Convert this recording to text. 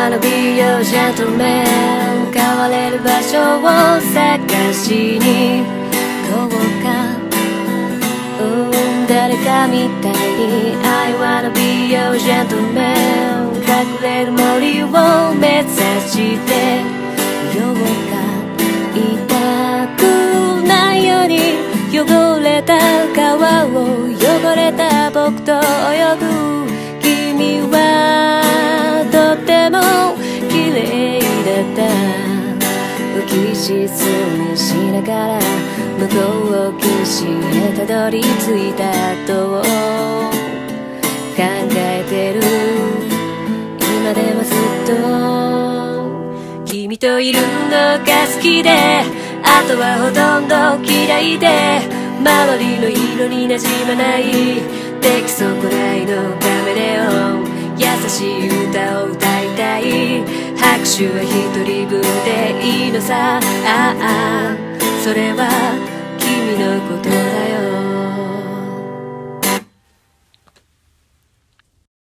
wanna be your gentleman 変われる場所を探しに行こうか、誰かみたいに I wanna be your gentleman 隠れる森を目指してみようか、痛くないように汚れた川を汚れた僕と泳ぐ君はとっても綺麗だった、浮き沈みしながら向こう岸へたどり着いたと考えてる、今でもずっと君といるのが好きで、あとはほとんど嫌いで、周りの色に馴染まない出来損ないのカメレオン、優しい歌を歌いたい、拍手は一人分でいいのさ、ああそれは